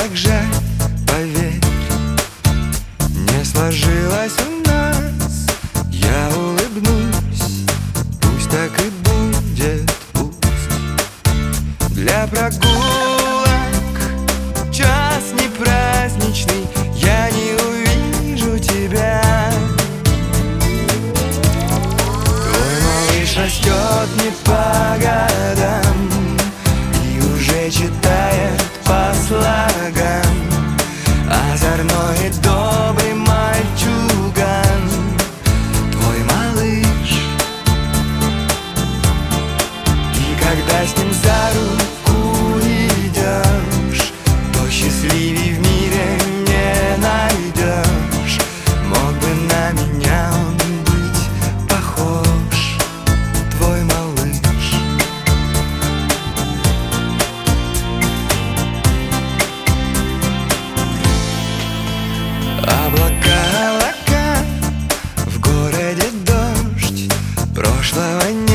как жаль, поверь, не сложилось у нас. Я улыбнусь, пусть так и будет, пусть. Для прогулок час не праздничный, я не увижу тебя. Твой малыш растет не по годам и уже читает по слогам. Озорной и добрый мальчуган, твой малыш. И когда с ним за руку идешь, то счастливей в мире не найдешь. Мог бы на меня он быть похож, твой малыш. Облака, облака, в городе дождь прошлого нет.